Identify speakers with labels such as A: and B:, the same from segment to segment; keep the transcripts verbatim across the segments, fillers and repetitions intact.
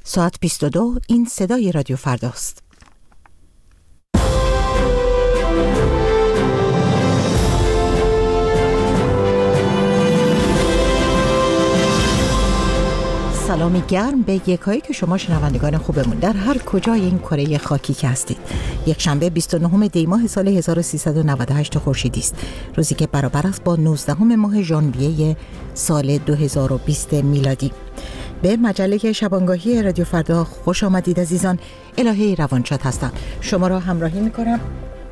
A: ساعت بیست و دو. این صدای رادیو فرداست. سلامی گرم به یکایی که شما شنوندگان خوبمون در هر کجای این کره خاکی که هستید. یک شنبه بیست و نهم دی ماه سال هزار و سیصد و نود و هشت خورشیدی است، روزی که برابر است با نوزدهم ماه ژانویه سال دو هزار و بیست میلادی. به مجله شبانگاهی رادیو فردا خوش آمدید عزیزان. الهه روانشاد هستم، شما را همراهی میکنم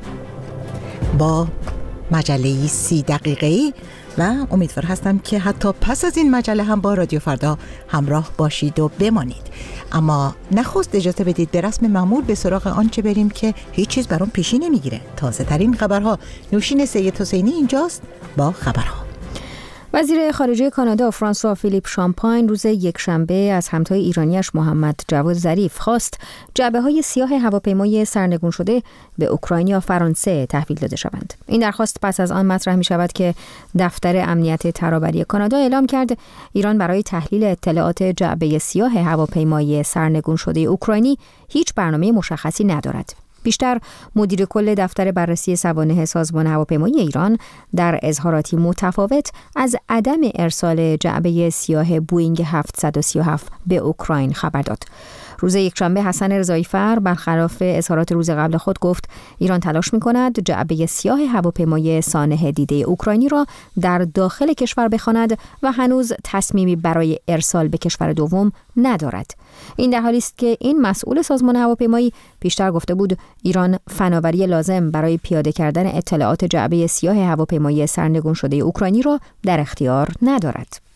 A: با مجله سی دقیقه‌ای و امیدوار هستم که حتی پس از این مجله هم با رادیو فردا همراه باشید و بمانید. اما نخست اجازه بدید به رسم معمول به سراغ آنچه بریم که هیچ چیز برام پیشی نمیگیره. تازه ترین خبرها. نوشین سید حسینی اینجاست با خبرها.
B: وزیر خارجه کانادا فرانسوا فیلیپ شامپاین روز یکشنبه از همتای ایرانیش محمد جواد ظریف خواست جعبه‌های سیاه هواپیمای سرنگون شده به اوکراین یا فرانسه تحویل داده شوند. این درخواست پس از آن مطرح می شود که دفتر امنیت ترابری کانادا اعلام کرد ایران برای تحلیل اطلاعات جعبه سیاه هواپیمای سرنگون شده اوکراینی هیچ برنامه مشخصی ندارد. بیشتر مدیر کل دفتر بررسی سوانح سازمان هواپیمایی ایران در اظهاراتی متفاوت از عدم ارسال جعبه سیاه بوئینگ هفتصد و سی و هفت به اوکراین خبر داد. روز یکشنبه حسن رضایی‌فر برخلاف اظهارات روز قبل خود گفت ایران تلاش می‌کند جعبه سیاه هواپیمای سانح دیده اوکراینی را در داخل کشور بخواند و هنوز تصمیمی برای ارسال به کشور دوم ندارد. این در حالی است که این مسئول سازمان هواپیمایی پیشتر گفته بود ایران فناوری لازم برای پیاده کردن اطلاعات جعبه سیاه هواپیمای سرنگون شده اوکراینی را در اختیار ندارد.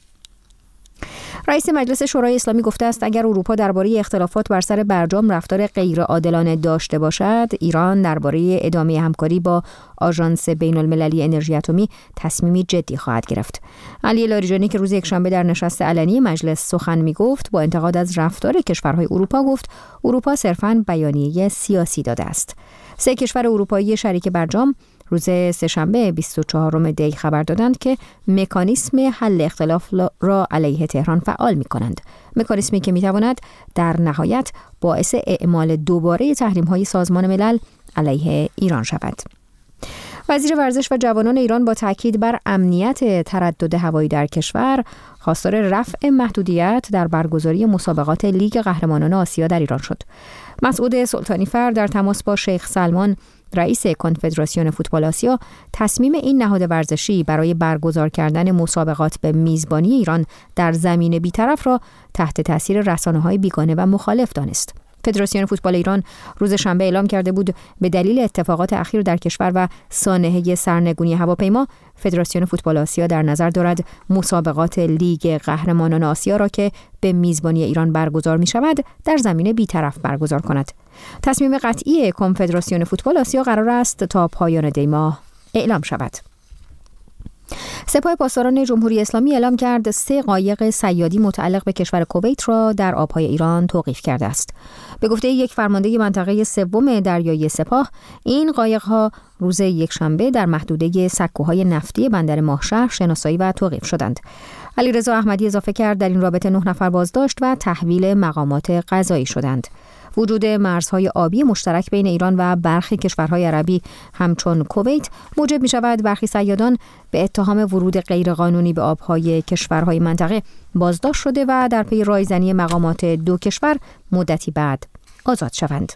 B: رئیس مجلس شورای اسلامی گفته است اگر اروپا درباره اختلافات بر سر برجام رفتار غیر عادلانه داشته باشد، ایران درباره ادامه همکاری با آژانس بین المللی انرژی اتمی تصمیمی جدی خواهد گرفت. علی لاریجانی که روز یکشنبه در نشست علنی مجلس سخن می‌گفت با انتقاد از رفتار کشورهای اروپا گفت اروپا صرفاً بیانیه سیاسی داده است. سه کشور اروپایی شریک برجام روز سه‌شنبه بیست و چهارم دی خبر دادند که مکانیسم حل اختلاف را علیه تهران فعال می کنند. مکانیسمی که می تواند در نهایت باعث اعمال دوباره تحریم‌های سازمان ملل علیه ایران شود. وزیر ورزش و جوانان ایران با تاکید بر امنیت تردد هوایی در کشور خواستار رفع محدودیت در برگزاری مسابقات لیگ قهرمانان آسیا در ایران شد. مسعود سلطانی فر در تماس با شیخ سلمان رئیس کنفدراسیون فوتبال آسیا تصمیم این نهاد ورزشی برای برگزار کردن مسابقات به میزبانی ایران در زمین بی‌طرف را تحت تاثیر رسانه‌های بیگانه و مخالف دانست. فدراسیون فوتبال ایران روز شنبه اعلام کرده بود به دلیل اتفاقات اخیر در کشور و سانحه سرنگونی هواپیما، فدراسیون فوتبال آسیا در نظر دارد مسابقات لیگ قهرمانان آسیا را که به میزبانی ایران برگزار می شود در زمین بی‌طرف برگزار کند. تصمیم قطعی کنفدراسیون فوتبال آسیا قرار است تا پایان دی ماه اعلام شود. سپاه پاسداران جمهوری اسلامی اعلام کرد سه قایق صیادی متعلق به کشور کویت را در آبهای ایران توقیف کرده است. به گفته یک فرمانده منطقه سوم دریایی سپاه، این قایق‌ها روز یکشنبه در محدوده سکوهای نفتی بندر ماهشهر شناسایی و توقیف شدند. علیرضا احمدی اضافه کرد در این رابطه نه نفر بازداشت و تحویل مقامات قضایی شدند. وجود مرزهای آبی مشترک بین ایران و برخی کشورهای عربی همچون کویت موجب می شود برخی صیادان به اتهام ورود غیرقانونی به آبهای کشورهای منطقه بازداشت شده و در پی رایزنی مقامات دو کشور مدتی بعد آزاد شوند.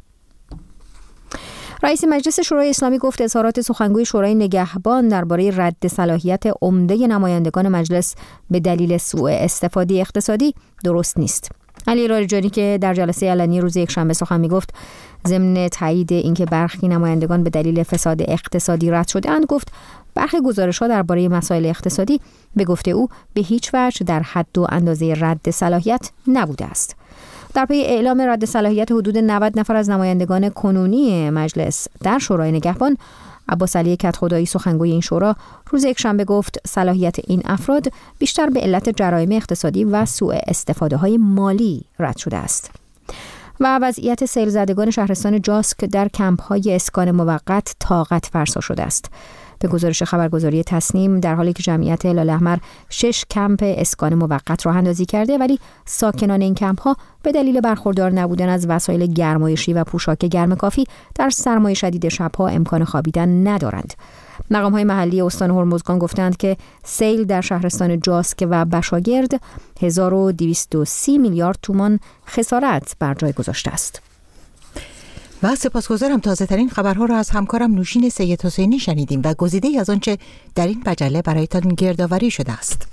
B: رئیس مجلس شورای اسلامی گفت اظهارات سخنگوی شورای نگهبان درباره رد صلاحیت عمده نمایندگان مجلس به دلیل سوء استفاده اقتصادی درست نیست. علی لاریجانی که در جلسه علنی روز یکشنبه سخن می‌گفت ضمن تایید اینکه برخی نمایندگان به دلیل فساد اقتصادی رد شده‌اند گفت برخی گزارش‌ها درباره مسائل اقتصادی به گفته او به هیچ وجه در حد و اندازه رد صلاحیت نبوده است. در پی اعلام رد صلاحیت حدود نود نفر از نمایندگان کنونی مجلس در شورای نگهبان، عباس علی کدخدایی سخنگوی این شورا روز یکشنبه گفت صلاحیت این افراد بیشتر به علت جرایم اقتصادی و سوء استفاده‌های مالی رد شده است. و وضعیت سیل زدگان شهرستان جاسک در کمپ‌های اسکان موقت طاقت فرسا شده است. به گزارش خبرگزاری تصنیم، در حالی که جمعیت هلال احمر شش کمپ اسکان موقت راه اندازی کرده، ولی ساکنان این کمپ ها به دلیل برخوردار نبودن از وسایل گرمایشی و پوشاک گرم کافی در سرمای شدید شبها امکان خوابیدن ندارند. مقام‌های محلی استان هرمزگان گفتند که سیل در شهرستان جاسک و بشاگرد هزار و دویست و سی میلیارد تومان خسارت بر جای گذاشته است.
A: و سپاسگزارم. تازه ترین خبرها را از همکارم نوشین سید حسینی شنیدیم و گزیده‌ای از آنچه در این مجله برایتان گردآوری شده است.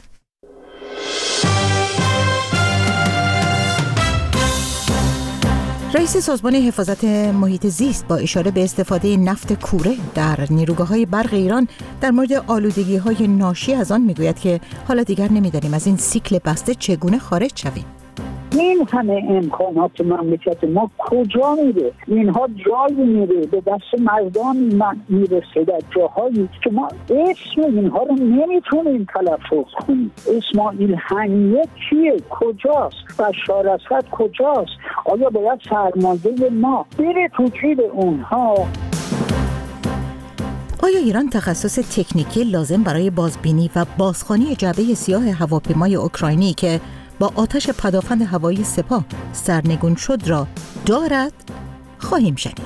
A: رئیس سازمان حفاظت محیط زیست با اشاره به استفاده نفت کوره در نیروگاه‌های برق ایران در مورد آلودگی‌های ناشی از آن میگوید که حالا دیگر نمی‌دانیم از این سیکل بسته چگونه خارج شویم.
C: این همه امکانات مملکت ما کجا میره؟ اینها جایی میره به دست مردان میرسه در جاهایی که ما اسم اینها رو نمیتونیم تلفظ کنیم. اسماعیل هنیه کیه؟ کجاست؟ بشار اسد کجاست؟ آیا باید سرمایه ما بره تو جیب اونها؟
A: آیا ایران تخصص تکنیکی لازم برای بازبینی و بازخوانی جعبه سیاه هواپیمای اوکراینی که با آتش پدافند هوایی سپاه سرنگون شد را دارد؟ خواهیم شنید.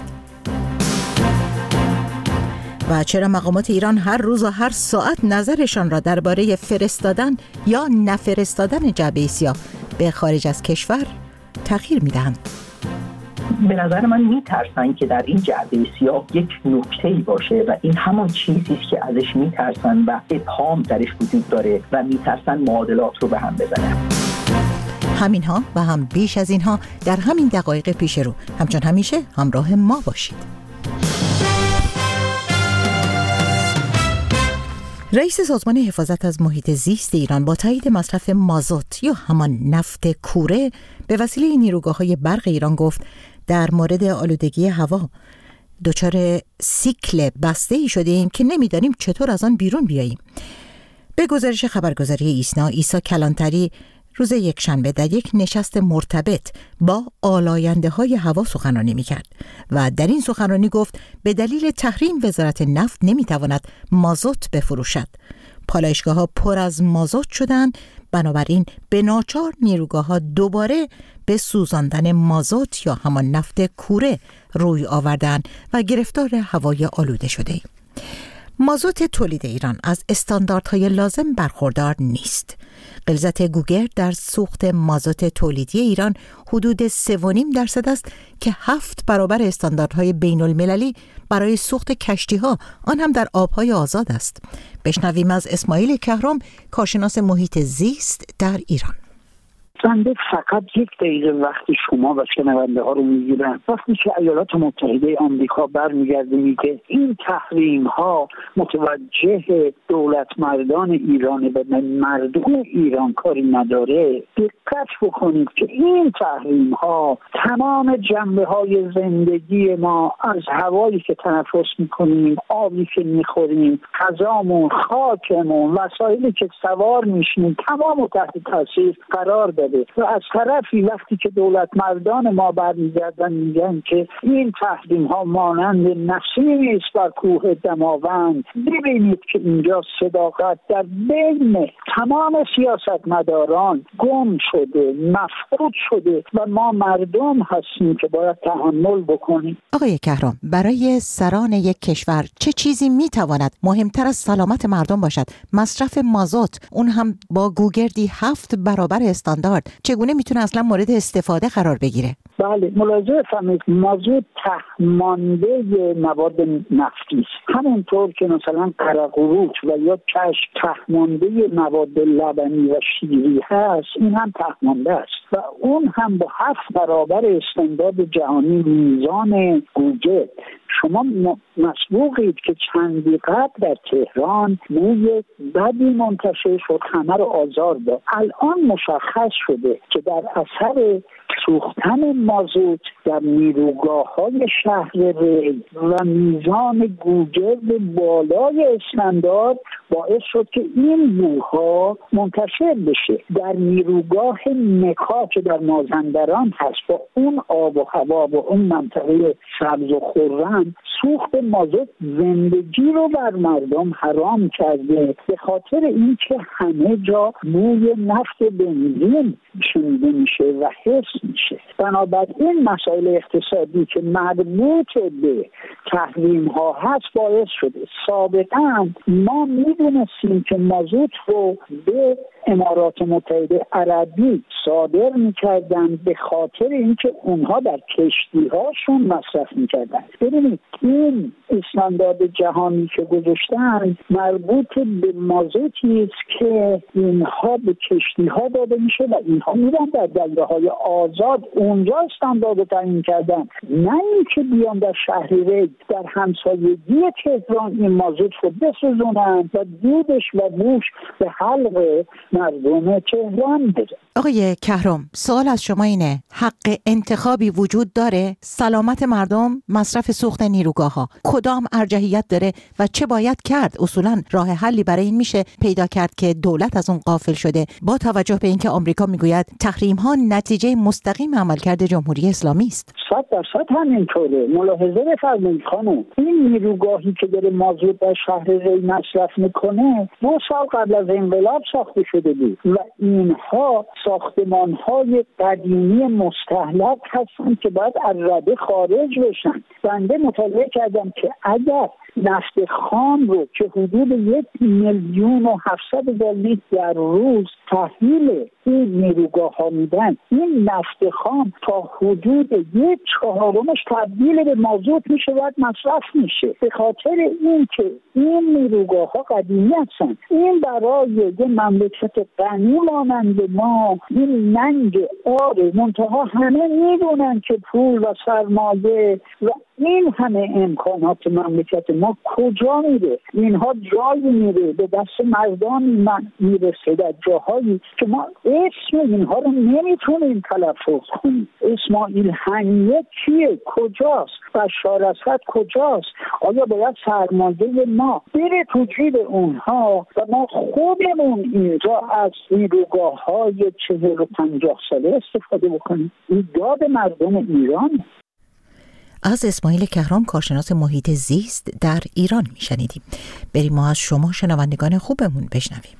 A: و چرا مقامات ایران هر روز و هر ساعت نظرشان را درباره فرستادن یا نفرستادن جعبه سیاه به خارج از کشور تغییر می‌دهند؟
D: به نظر من میترسن که در این جعبه سیاه یک نکته‌ای باشه و این همان چیزی است که ازش میترسن و ابهام درش وجود داره و میترسن معادلات رو به هم بزنن.
A: همینها و هم بیش از اینها در همین دقایق پیش رو. همچون همیشه همراه ما باشید. رئیس سازمان حفاظت از محیط زیست ایران با تایید مصرف مازوت یا همان نفت کوره به وسیله نیروگاه‌های برق ایران گفت در مورد آلودگی هوا دچار سیکل بسته‌ای شدیم که نمی‌دانیم چطور از آن بیرون بیاییم. به گزارش خبرگزاری ایسنا، عیسی کلانتری روز یکشنبه در یک نشست مرتبط با آلاینده‌های هوا سخنرانی می‌کرد و در این سخنرانی گفت به دلیل تحریم وزارت نفت نمی‌تواند مازوت بفروشد. پالایشگاه‌ها پر از مازوت شدند، بنابراین به ناچار نیروگاه‌ها دوباره به سوزاندن مازوت یا همان نفت کوره روی آوردند و گرفتار هوای آلوده شده‌ایم. مازوت تولید ایران از استانداردهای لازم برخوردار نیست. غلظت گوگرد در سوخت مازوت تولیدی ایران حدود سه و نیم درصد است که هفت برابر استانداردهای بین المللی برای سوخت کشتی‌ها، آن هم در آب‌های آزاد است. بشنویم از اسماعیل کهرام، کارشناس محیط زیست در ایران.
C: بنده فقط یک دقیقه وقت شما و شنونده ها رو میگیرم. وقتی که ایالات متحده آمریکا برمیگرده میگه این تحریم ها متوجه دولت مردان ایران و مردم ایران کاری نداره، دقت بکنید که این تحریم ها تمام جنبه های زندگی ما، از هوایی که تنفس میکنیم، آبی که میخوریم، غذامون، خاکمون، وسایلی که سوار میشیم، تمام تحت تاثیر قرار داده. و از طرفی وقتی که دولت مردان ما برمیگردن میگن که این تحریم ها مانند نسیمی است بر کوه دماوند، ببینید که اینجا صداقت در بین تمام سیاستمداران گم شده، مفقود شده و ما مردم هستیم که باید تحمل بکنیم.
A: آقای کهرام، برای سران یک کشور چه چیزی میتواند مهمتر از سلامت مردم باشد؟ مصرف مازوت، اون هم با گوگردی هفت برابر استاندارد، چگونه میتونه اصلا مورد استفاده قرار بگیره؟
C: بله، ملاحظه فرمایید مازوت تهمانده مواد نفتی است. همونطور که مثلا قرقروچ و یا کشک تهمانده مواد لبنی و شیری هست، این هم تهمانده است و اون هم با هفت برابر استاندارد جهانی میزان گوگل. شما مسبوقید که چندی قبل در تهران بوی بدی منتشر شد، همه رو آزار داد. الان مشخص شده که در اثر سوختن مازوت در نیروگاه‌های شهر ری و میزان گوگرد بالای استاندارد باعث شد که این بوها منتشر بشه. در نیروگاه نکا که در مازندران هست، با اون آب و هوا و اون منطقه سبز و خرم سوخت مازوت زندگی رو بر مردم حرام کرده، به خاطر اینکه همه جا بوی نفت بنزین شنیده میشه و حس میشه. بنابراین مسائل اقتصادی که مربوط به تحریم ها هست باعث شده سابقا ما میدونستیم که مازوت رو به امارات متحده عربی صادر میکردن به خاطر اینکه اونها در کشتی هاشون مصرف میکردن. ببینید این استاندارد جهانی که گذاشتن مربوط به مازوتی است که اینها به کشتی ها داده میشه و اینها میرن در دریاهای های آزاد اونجا استاندارد تعیین کردن، نه اینکه بیان در شهر ری در همسایگی تهران این مازوت رو بسوزونن و دودش و بوش به حلق مردم تهران بره.
A: آقای کهرم، سوال از شما اینه، حق انتخابی وجود داره؟ سلامت مردم، مصرف سوخت نیروگاه ها کدام ارجحیت داره و چه باید کرد؟ اصولا راه حلی برای این میشه پیدا کرد که دولت از اون غافل شده، با توجه به اینکه آمریکا میگوید تحریم ها نتیجه مستقیم عملکرد جمهوری اسلامی است.
C: صد درصد همینطوره. ملاحظه بفرمایید خانم، این نیروگاهی که داره مازوت در شهر ری مصرف میکنه دو سال قبل از انقلاب ساخته شده بود و اینها ساختمان‌های قدیمی مستهلک هستن که باید از رده خارج بشن. بنده مطالعه کردم که اگر نفت خام رو که حدود یک میلیون و هفتصد هزار لیتر در روز تحویل این نیروگاه ها میدن، این نفت خام تا حدود یک چهارمش تبدیل به مازوت میشه و مصرف میشه. به خاطر اینکه این نیروگاه ها قدیمی هستن، این برای یه مملکت غنی مانند ما این ننگ آره، منتها همه میدونن که پول و سرمایه و این همه امکانات مملکت ما کجا میره؟ اینها جایی میره به دست مردان میرسه در جاهایی که ما اسم اینها رو نمیتونیم تلفظ کنیم. اسماعیل هنیه کیه؟ کجاست؟ بشار اسد کجاست؟ آیا باید سرمایه ما بره تو جیب اونها و ما خودمون اینجا از نیروگاه های چهل و پنجاه ساله استفاده بکنیم؟ این داد مردم ایران.
A: از اسماعیل کهرام، کارشناس محیط زیست در ایران میشنیدیم. بریم ما از شما شنوندگان خوبمون بشنویم.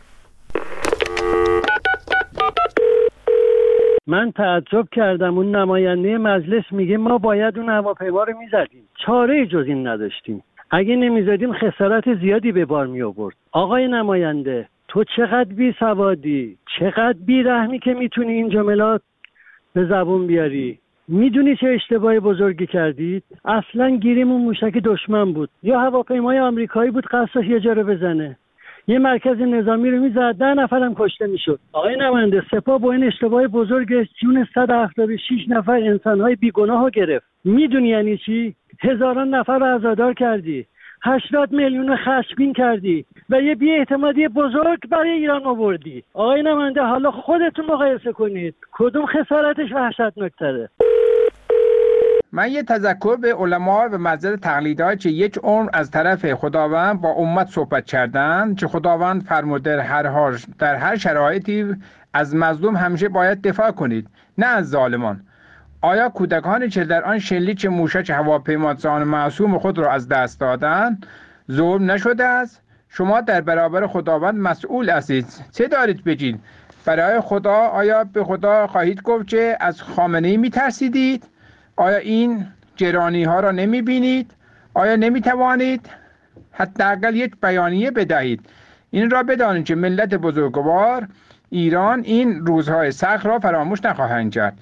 E: من تعجب کردم اون نماینده مجلس میگه ما باید اون هواپیما رو میزدیم، چاره جز این نداشتیم، اگه نمیزدیم خسارت زیادی به بار می آورد. آقای نماینده، تو چقدر بی سوادی، چقدر بی رحمی که میتونی این جملات به زبون بیاری. میدونی چه اشتباهی بزرگی کردید؟ اصلا گیریمون موشک دشمن بود یا هواپیمای آمریکایی بود قصدش یه جا رو بزنه، یه مرکز نظامی رو میزد، ده نفرم کشته میشد. آقای نماینده، سپاه با این اشتباه بزرگ جون صد و هفتاد و شش نفر انسانهای بیگناه رو گرفت. میدونی یعنی چی؟ هزاران نفر رو عزادار کردی، هشتاد میلیون خشمگین کردی و یه بی اعتمادی بزرگ برای ایران آوردی. آقای نماینده، حالا خودتون مقایسه کنید کدوم خسارتش وحشتناک‌تره.
F: من یه تذکر به علما و مذهب تقلیدها که یک عمر از طرف خداوند با امت صحبت کردن، که خداوند فرموده در هر حال در هر شرایطی از مظلوم همیشه باید دفاع کنید، نه از ظالمان. آیا کودکانی که در آن شلیک موشک هواپیما جان معصوم خود را از دست دادند ظلم نشده است؟ شما در برابر خداوند مسئول هستید، چه دارید بگید؟ برای خدا آیا به خدا خواهید گفت که از خامنه‌ای می‌ترسیدید؟ آیا این گرانی ها را نمی بینید؟ آیا نمی توانید حداقل یک بیانیه بدهید؟ این را بدانید که ملت بزرگوار ایران این روزهای سخت را فراموش نخواهند کرد.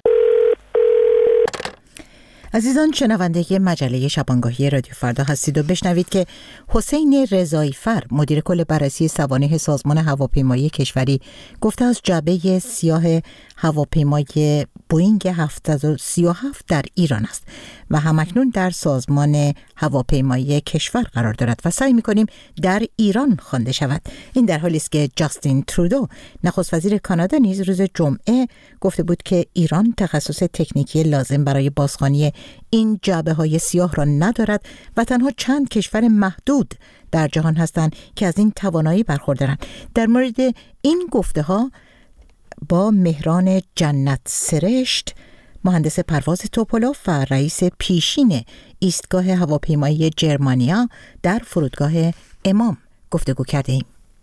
A: عزیزان، شنونده مجله شبانگاهی رادیو فردا هستید و بشنوید که حسین رضایی فر، مدیر کل بررسی سوانح سازمان هواپیمایی کشوری، گفته از جعبه سیاه هواپیمای بوینگ هفتصد و سی و هفت در ایران است و همکنون در سازمان هواپیمایی کشور قرار دارد و سعی می‌کنیم در ایران خوانده شود. این در حالی است که جاستین ترودو، نخست وزیر کانادا، نیز روز جمعه گفته بود که ایران تخصص تکنیکی لازم برای بازخوانی این جعبه‌های سیاه را ندارد و تنها چند کشور محدود در جهان هستند که از این توانایی برخوردارند. در مورد این گفته‌ها با مهران جنت سرشت، مهندس پرواز توپولوف و رئیس پیشین ایستگاه هواپیمایی جرمانیا در فرودگاه امام گفتگو کردیم.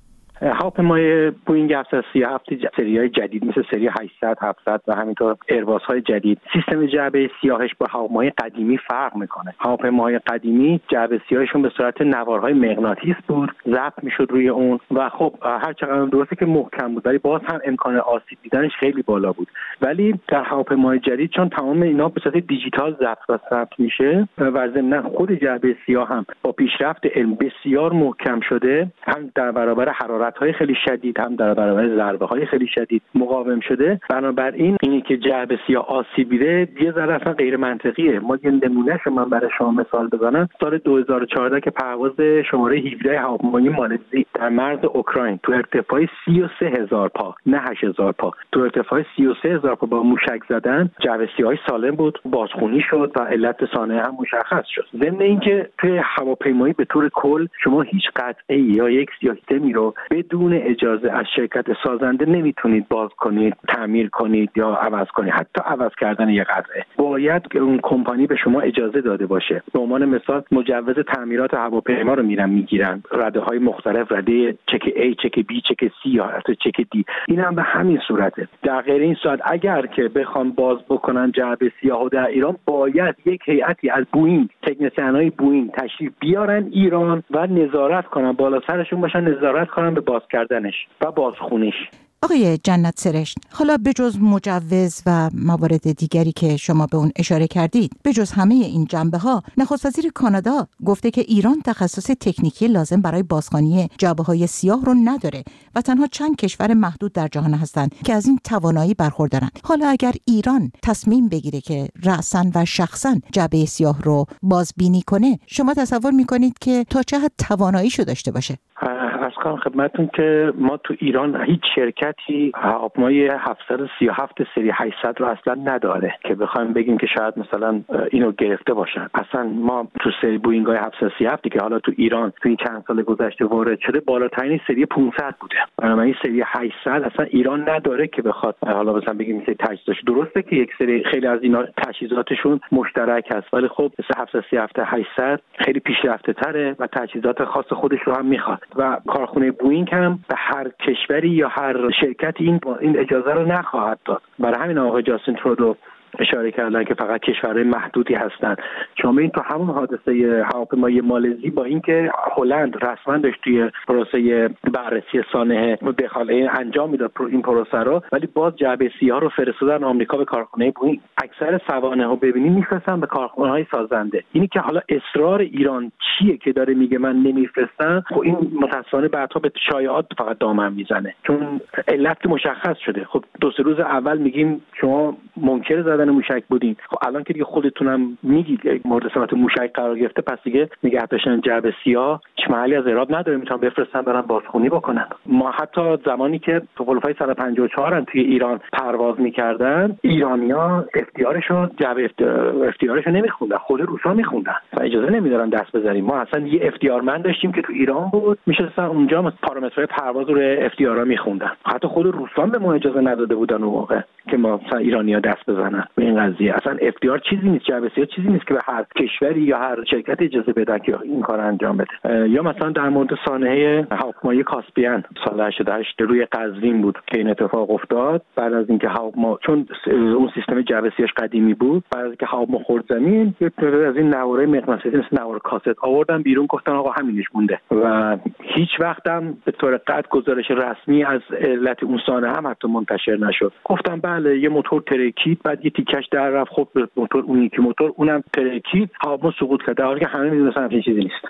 G: هواپیمای بوئینگ هفتصد و سی و هفت سری‌های جدید مثل سری هشتصد، هفتصد و همینطور ایرباس های جدید سیستم جعبه سیاهش با هواپیمای قدیمی فرق میکنه. هواپیماهای قدیمی جعبه سیاهشون به صورت نوارهای مغناطیس بود، ضبط میشد روی اون و خب هر چقدر درسته که محکم بود ولی باز هم امکان آسیب دیدنش خیلی بالا بود. ولی در هواپیمای جدید چون تمام اینا به صورت دیجیتال ضبط و ثبت میشه و ضمن خود جعبه سیاه هم با پیشرفت علم بسیار محکم شده، هم در برابر حرارت های خیلی شدید هم در برابر ضربه های خیلی شدید مقاوم شده. بنابراین اینی که جعبه سیاه آسیب دیده یه ذره اصلا غیر منطقیه. ما یه نمونهشو من برای شما مثال بزنم. سال دو هزار و چهارده که پرواز شماره هفده هواپیمای مالزی در مرز اوکراین تو ارتفاع سی و سه هزار پا نه هشت هزار پا تو ارتفاع سی و سه هزار پا با موشک زدن، جعبه سیاه سالم بود، بازخونی شد و علت صانعه هم مشخص شد. ضمن اینکه توی هواپیمایی به طور کل شما هیچ قطعه یا یک سیستمی رو بدون اجازه از شرکت سازنده نمیتونید باز کنید، تعمیر کنید یا عوض کنید. حتی عوض کردن یک قطعه باید اون کمپانی به شما اجازه داده باشه. به عنوان مثال مجوز تعمیرات هواپیما رو میرن میگیرن، رده های مختلف، رده چک A، چک B، چک C یا حتی چک D. این هم به همین صورته. در غیر این صورت اگر که بخوام باز بکنن جعبه سیاه در ایران باید یک هیئتی از بوئینگ، تکنسین‌های بوئینگ تشریف بیارن ایران و نظارت کنن، بالا سرشون باشن نظارت کنن به باز کردنش و بازخونیش.
A: آقای جنت سرشت، حالا بجز مجوز و موارد دیگری که شما به اون اشاره کردید، بجز همه این جنبه ها، نخست وزیر کانادا گفته که ایران تخصص تکنیکی لازم برای بازخوانی جعبه های سیاه رو نداره و تنها چند کشور محدود در جهان هستند که از این توانایی برخوردارن. حالا اگر ایران تصمیم بگیره که رأساً و شخصاً جعبه سیاه رو بازبینی کنه، شما تصور میکنید که تا چه حد تواناییشو داشته باشه؟
G: از کنم خدمتتون که ما تو ایران هیچ شرکتی هواپیمای هفتصد و سی و هفت سری هشتصد رو اصلا نداره که بخوایم بگیم که شاید مثلا اینو گرفته باشن. اصلا ما تو سری بوئینگ های هفتصد و سی و هفت که حالا تو ایران تو این چند سال گذشته وارد شده بالاترین سری پانصد بوده. بنابراین سری هشتصد اصلا ایران نداره که بخواد حالا مثلا بگیم مثل تجهیزاتش. درسته که یک سری خیلی از اینا تجهیزاتشون مشترک هست ولی خب مثل هفتصد و سی و هفت هشتصد خیلی پیشرفته تره و تجهیزات خاص خودش رو هم میخواد و کارخونه بوئینگ هم به هر کشوری یا هر شرکتی این این اجازه رو نخواهد داد. برای همین آقای جاستین ترودو اشاره کردن که فقط کشورهای محدودی هستند. شما این تو همون حادثه هواپیمای مالزی با اینکه هلند رسما داشت توی پروسه بررسی سانحه دخالت انجام میداد این پروسه رو، ولی باز جعبه سیاه رو فرستادن آمریکا به کارخانه بوئینگ. اکثر سوانح رو ببینید میفرستن به کارخانه‌های سازنده. اینی که حالا اصرار ایران چیه که داره میگه من نمیفرستم، خب این متأسفانه بعدها به شایعات فقط دامن میزنه، چون علت مشخص شده. خب دو سه روز اول میگیم شما منکر زدن موشک بودین، خب الان که دیگه خودتونم میگید مورد سمت موشک قرار گرفته، پس دیگه نگه داشتن جعبه سیاه هیچ محلی از اعراب نداره، میتونن بفرستن برن بازخونی بکنن. ما حتی زمانی که توپولوفای صد و پنجاه و چهار هم توی ایران پرواز میکردن، ایرانی‌ها اختیارشو جعبه اختیارشو نمیخوندن، خود روسا میخوندن و اجازه نمیدارن دست بزنیم. ما اصلا یه اختیارمند داشتیم که تو ایران بود، میشستن اونجا پارامترهای پرواز رو اختیارا میخوندن. حتی خود روسا به ما اجازه نداده بودن اون موقع که ما مثلا ایرانی‌ها دست بزنن به این قضیه. اصلا اختیار چیزی نیست، جعبه سیاه چیزی نیست که به هر کشوری یا هر شرکت اجازه بده که این کار انجام بده. یا مثلا در مورد سانحه هواپیمای کاسپیان سال هشتاد و هشت روی قزوین بود که این اتفاق افتاد. بعد از اینکه هواپیما چون اون سیستم جعبه سیاهش قدیمی بود، بعد از اینکه هواپیما خورد زمین، یک تعداد از این نواره مغناطیسی مثل نوار کاست آوردن بیرون، گفتن آقا همینش مونده و هیچ وقتم به طور قطع گزارش رسمی از علت اون سانحه هم حتی منتشر نشد. گفتم بله یه موتور ترکید، بعد یه تیکش در رفت، خب موتور اون یکی موتور اونم ترکید، هواپیما سقوط کرد، در حالی که همه میدونن همچین چیزی نیست.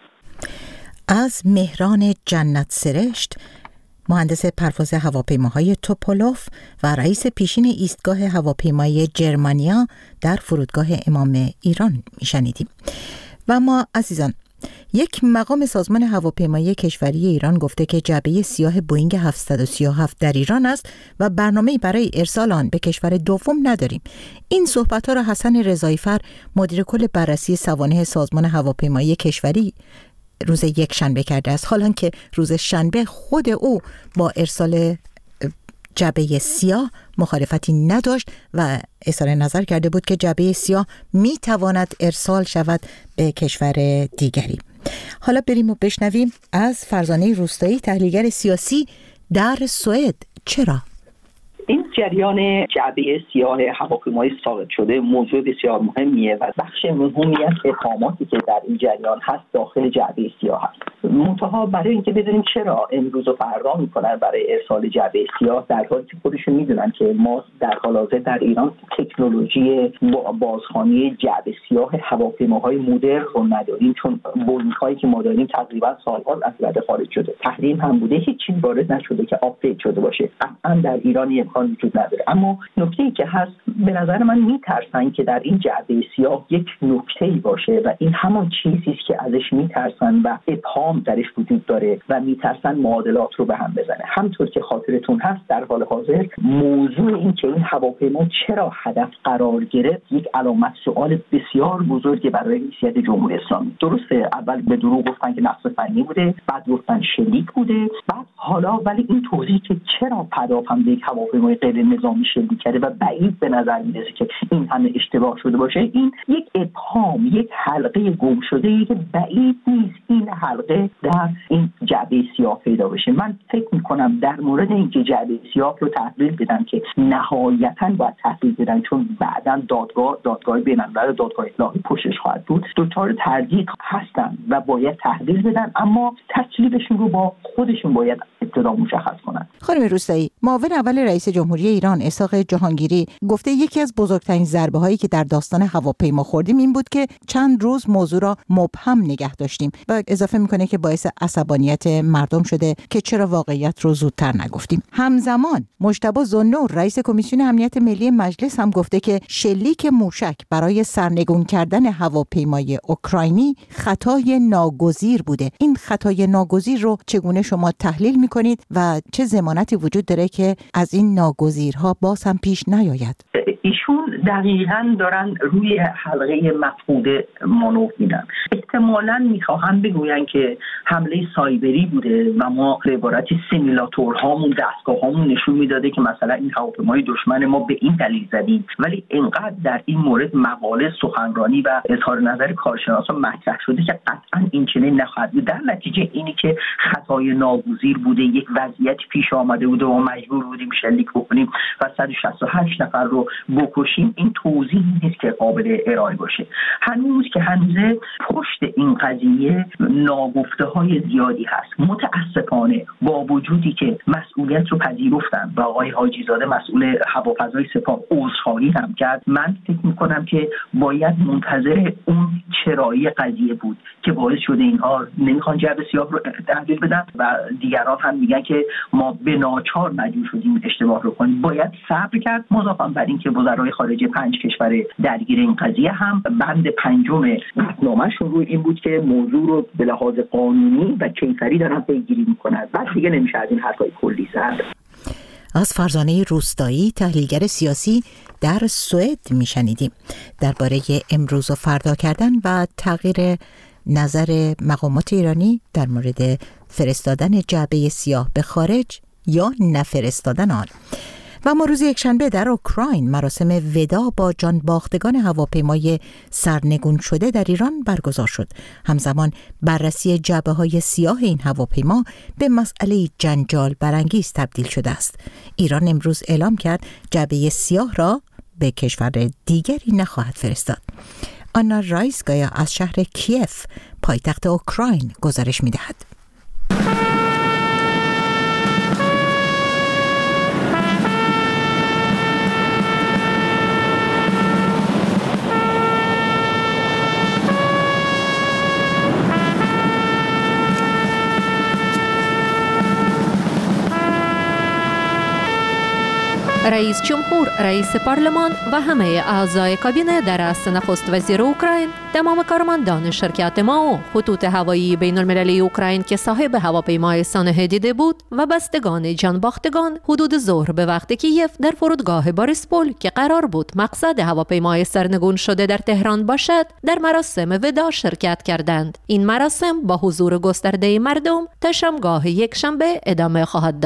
A: از مهران جنت سرشت، مهندس پرواز هواپیماهای توپولوف و رئیس پیشین ایستگاه هواپیمایی جرمانیا در فرودگاه امام ایران میشنیدیم. و ما عزیزان، یک مقام سازمان هواپیمایی کشوری ایران گفته که جعبه سیاه بوئینگ هفتصد و سی و هفت در ایران است و برنامه‌ای برای ارسال آن به کشور دوم نداریم. این صحبت‌ها را حسن رضایی‌فر، مدیر کل بررسی سوانح سازمان هواپیمایی کشوری، روز یک شنبه کرده است، حالان که روز شنبه خود او با ارسال جعبه سیاه مخالفتی نداشت و اظهار نظر کرده بود که جعبه سیاه می تواند ارسال شود به کشور دیگری. حالا بریم و بشنویم از فرزانه روستایی، تحلیلگر سیاسی در سوئد. چرا؟
D: این جریان جعبه سیاه هواپیمای ساقط شده موضوع بسیار مهمیه و بخش مهمی از اتهاماتی که در این جریان هست داخل جعبه سیاه هست. منتها برای اینکه بدونیم چرا امروز و فردا میکنن برای ارسال جعبه سیاه، در حالی که خودشون میدونن که ما در حال حاضر در ایران تکنولوژی بازخوانی جعبه سیاه هواپیماهای مدرن رو نداریم، چون بوینگ هایی که ما داریم تقریبا سالها از رده خارج شده، تحریم هم بوده، هیچ چیز وارد نشده که آپدیت شده باشه. قطعا در ایران امکان وجود نداره. اما نکته‌ای که هست، به نظر من میترسن که در این جعبه سیاه یک نکته‌ای باشه و این همان چیزی است که ازش میترسن و ابهام درش وجود داره و میترسن معادلات رو به هم بزنه. همطور که خاطرتون هست در حال حاضر موضوع این که این هواپیما چرا هدف قرار گرفت یک علامت سوال بسیار بزرگی برای حیثیت جمهوری اسلامی. درسته اول به دروغ گفتن که نقص فنی بوده، بعد گفتن شلیک بوده، بعد حالا ولی این توضیح که چرا پداپنده یک هواپیمای غیر نظامی شلیک کرده و بعید به نظر میرسه که این همه اشتباه شده باشه، این یک ابهام، یک حلقه گم شده که بعید نیست این حلقه در این جعبه سیاه پیدا بشه. من فکر میکنم در مورد اینکه جعبه سیاه رو تحویل بدن که نهایتاً باید تحویل بدن، چون بعداً دادگاه دادگاه بین‌الملل دادگاه اصلاحی پشتش خواهد بود، دچار تردید هستن و باید تحویل بدن، اما تکلیفشون رو با خودشون باید ابتدا مشخص کنن.
A: خانم روستایی، معاون اول رئیس جمهوری ایران اسحاق جهانگیری گفته یکی از بزرگترین ضربه هایی که در داستان هواپیما خوردیم این بود که چند روز موضوع را مبهم نگه داشتیم و اضافه میکنه که باعث عصبانیت مردم شده که چرا واقعیت رو زودتر نگفتیم. همزمان مجتبی ذوالنور رئیس کمیسیون امنیت ملی مجلس هم گفته که شلیک موشک برای سرنگون کردن هواپیمای اوکراینی خطای ناگزیر بوده. این خطای ناگزیر رو چگونه شما تحلیل میکنید و چه ضمانتی وجود داره که از این ناگزیرها باز هم پیش نیاید؟
D: ایشون دقیقاً دارن روی حلقه مفقوده مانور میدن. احتمالاً میخواهن بگوین که حمله سایبری بوده و ما به عبارت سیمولاتورهامون دستگاهامون نشون میداده که مثلا این هواپیمای دشمن ما به این دلیل زدیم، ولی اینقدر در این مورد مقاله، سخنرانی و اظهار نظر کارشناسان مطرح شده که قطعاً این چنین نخواهد بود. در نتیجه اینی که خطای ناگزیر بوده، یک وضعیت پیش آمده بوده و مجبور بودیم شلیک بکنیم و صد و شصت و هشت نفر رو بکشیم، این توضیح نیست که قابل ارائه باشه. هنوز که هنوزه پشت این قضیه ناگفته های زیادی هست. متاسفانه با وجودی که مسئولیت رو پذیرفتن و آقای حاجی زاده مسئول هوافضای سپاه عذرخواهی هم کرد، من فکر میکنم که باید منتظر اون چرایی قضیه بود که باعث شده اینها نمیخوان جعبه سیاه رو تحویل بدن و دیگران هم میگن که ما به ناچار مجبور شدیم اشتباه رو کنیم. باید صبر کرد. مضافاً بر این که وزرای خارجه پنج کشور درگیر این قضیه هم بند پنجم نامه‌شون روی این بود که موضوع رو به لحاظ قانونی و کیفری دارن پیگیری میکنن. بعد دیگه نمیشه از این حرفای کلی زد.
A: از فرزانه روستایی تحلیلگر سیاسی در سوئد میشنیدیم درباره امروز و فردا کردن و تغییر نظر مقامات ایرانی در مورد فرستادن جعبه سیاه به خارج یا نفرستادن آن. و ما روز یکشنبه در اوکراین مراسم ودا با جان باختگان هواپیمای سرنگون شده در ایران برگزار شد. همزمان بررسی جعبه های سیاه این هواپیما به مسئله جنجال برانگیز تبدیل شده است. ایران امروز اعلام کرد جعبه سیاه را به کشور دیگری نخواهد فرستاد. آنا رایسکایا از شهر کیف پایتخت اوکراین گزارش می‌دهد.
H: رئیس جمهور، رئیس پارلمان و همه اعضای کابینه در رأس نخست وزیر اوکراین، تمام کارمندان شرکت ماو، خطوط هوایی بین المللی اوکراین که صاحب هواپیمای سانحه دیده بود و بستگان جان باختگان حدود ظهر به وقت کیف در فرودگاه باریسپول که قرار بود مقصد هواپیمای سرنگون شده در تهران باشد، در مراسم ودا شرکت کردند. این مراسم با حضور گسترده مردم تا شامگاه یک شنبه ادامه خواهد داشت.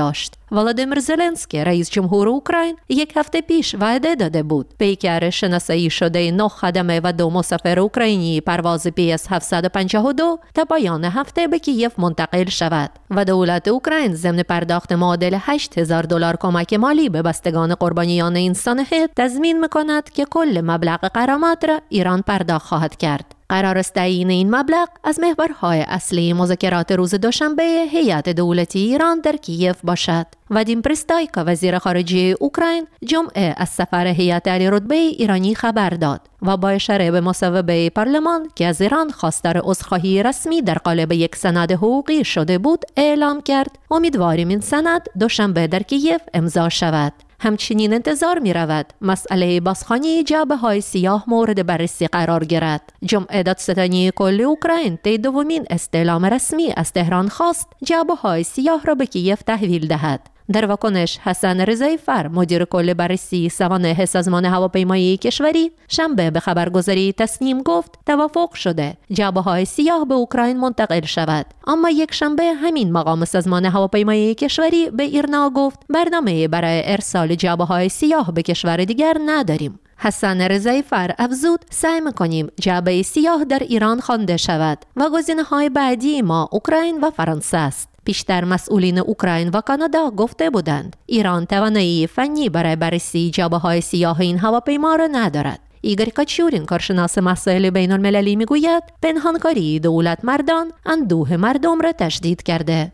H: ولادیمیر زلنسکی رئیس جمهور اوکراین یک هفته پیش وعده داده بود پیکر شناسایی شده نه خدمه و دو مسافر اوکراینی پرواز پی اس هفتصد و پنجاه و دو تا پایان هفته به کیف منتقل شود و دولت اوکراین ضمن پرداخت معادل هشت هزار دلار کمک مالی به بستگان قربانیان این سانحه تضمین می‌کند که کل مبلغ غرامت را ایران پرداخت خواهد کرد. قرار است تعیین این مبلغ از محورهای اصلی مذاکرات روز دوشنبه هیئت دولتی ایران در کیف باشد. وادیم پریستایکا وزیر خارجه اوکراین جمعه از سفر هیئت علی‌رتبه ایرانی خبر داد و با اشاره به مصوبه پارلمان که از ایران خواستار عذرخواهی رسمی در قالب یک سند حقوقی شده بود اعلام کرد امیدواریم این سند دوشنبه در کیف امضا شود. همچنین انتظار می رود مسئله بازخوانی جعبه های سیاه مورد بررسی قرار گیرد. جمعه دادستانی کل اوکراین طی دومین استعلام رسمی از تهران خواست جعبه های سیاه را به کیف تحویل دهد. در واکنش حسن رضایی فر مدیر کل بررسی سوانح سازمان هواپیمایی کشوری شنبه به خبرگزاری تسنیم گفت توافق شده جعبه های سیاه به اوکراین منتقل شود، اما یک شنبه همین مقام سازمان هواپیمایی کشوری به ایرنا گفت برنامه برای ارسال جعبه های سیاه به کشور دیگر نداریم. حسن رضایی فر افزود سعی می‌کنیم جعبه سیاه در ایران خوانده شود و گزینه‌های بعدی ما اوکراین و فرانسه است. پیشتر مسئولین اوکراین و کانادا گفته بودند ایران توانایی فنی برای بررسی جعبه‌های سیاه این هواپیما را ندارد. ایگور کاچورین کارشناس مسائل بین المللی میگوید پنهانکاری دولت مردان اندوه مردم را تشدید کرده.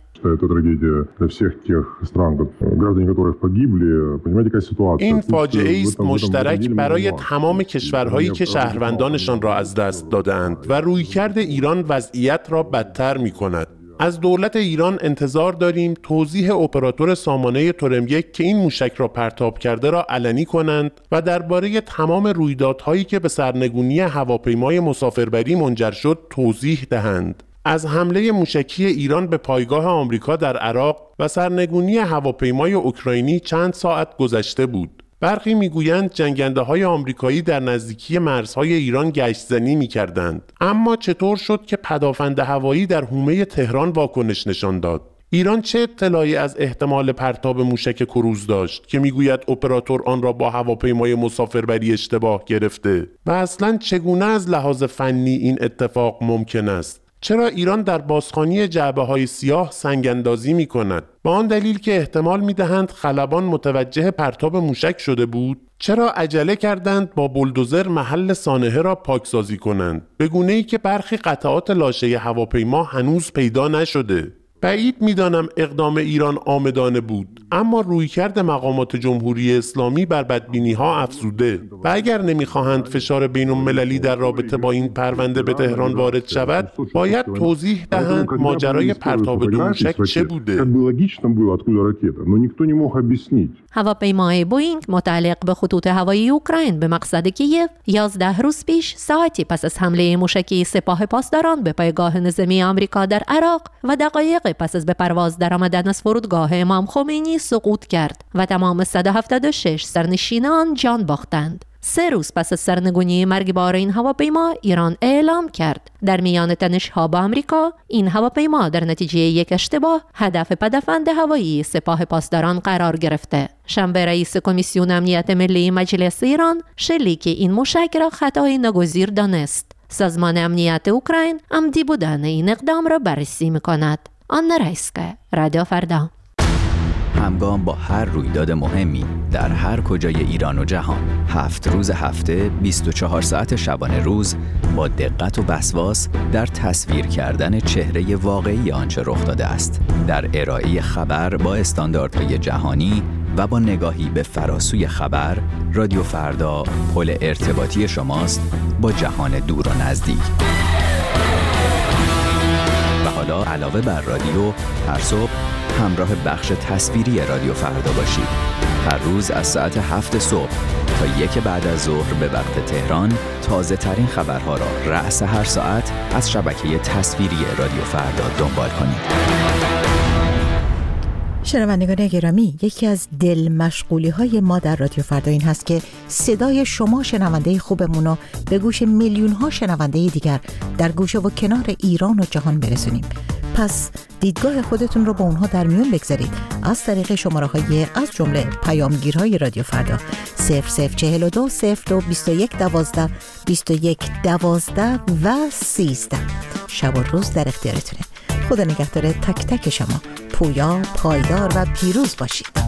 I: این فاجعه است مشترک برای تمام کشورهایی که شهروندانشان را از دست دادند و رویکرد ایران وضعیت را بدتر می‌کند. از دولت ایران انتظار داریم توضیح اپراتور سامانه تورم یک که این موشک را پرتاب کرده را علنی کنند و درباره تمام رویدادهایی که به سرنگونی هواپیمای مسافربری منجر شد توضیح دهند. از حمله موشکی ایران به پایگاه آمریکا در عراق و سرنگونی هواپیمای اوکراینی چند ساعت گذشته بود. برخی میگویند جنگنده‌های آمریکایی در نزدیکی مرزهای ایران گشت‌زنی می‌کردند. اما چطور شد که پدافند هوایی در حومه تهران واکنش نشان داد؟ ایران چه اطلاعی از احتمال پرتاب موشک کروز داشت که میگوید اپراتور آن را با هواپیمای مسافربری اشتباه گرفته؟ و اصلاً چگونه از لحاظ فنی این اتفاق ممکن است؟ چرا ایران در بازخوانی جعبه‌های سیاه سنگ‌اندازی می‌کند؟ با آن دلیل که احتمال می‌دهند خلبان متوجه پرتاب موشک شده بود؟ چرا عجله کردند با بولدوزر محل سانحه را پاکسازی کنند؟ به گونه‌ای که برخی قطعات لاشه هواپیما هنوز پیدا نشده. بعید می‌دانم اقدام ایران عامدانه بود، اما رویکرد مقامات جمهوری اسلامی بر بدبینی‌ها افزوده و اگر نمی‌خواهند فشار بین‌المللی در رابطه با این پرونده به تهران وارد شود، باید توضیح دهند ماجرای پرتاب دو موشک چه بوده.
H: هواپیمای بوئینگ متعلق به خطوط هوایی اوکراین به مقصد کیف یازده روز پیش ساعتی پس از حمله موشکی سپاه پاسداران به پایگاه نظامی آمریکا در عراق و دقایق پس از به پرواز درآمدن از فرودگاه امام خمینی سقوط کرد و تمام صد و هفتاد و شش سرنشینان جان باختند. سه روز پس از سرنگونی مرگبار این هواپیما ایران اعلام کرد در میان تنش‌ها با آمریکا این هواپیما در نتیجه یک اشتباه هدف پدافند هوایی سپاه پاسداران قرار گرفته. شنبه رئیس کمیسیون امنیت ملی مجلس ایران شلیک این موشک را خطای ناگزیر دانست. سازمان امنیت اوکراین عمدی بودن این اقدام را بررسی می‌کند. آنا رایسکا، رادیو فردا.
J: همگام با هر رویداد مهمی در هر کجای ایران و جهان، هفت روز هفته، بیست و چهار ساعت شبانه روز، با دقت و وسواس در تصویر کردن چهره واقعی آنچه رخ داده است، در ارائه خبر با استانداردهای جهانی و با نگاهی به فراسوی خبر، رادیو فردا پل ارتباطی شماست با جهان دور و نزدیک. و حالا علاوه بر رادیو، هر صبح همراه بخش تصویری رادیو فردا باشید. هر روز از ساعت هفت صبح تا یک بعد از ظهر به وقت تهران تازه ترین خبرها را رأس هر ساعت از شبکه تصویری رادیو فردا دنبال کنید.
A: شنوندگان گرامی، یکی از دل مشغولی های ما در رادیو فردا این هست که صدای شما شنونده خوبمون رو به گوش میلیون ها شنونده دیگر در گوشه و کنار ایران و جهان برسونیم. پس دیدگاه خودتون رو با اونها در میون بگذارید از طریق شماره های از جمله پیامگیرهای رادیو فردا صفر صفر چهل و دو صفر دو بیست و یک دوازده بیست و یک دوازده و سیزده. شب و روز در اختیارتونه. خدا نگهدار تک تک شما. پویا، پایدار و پیروز باشید.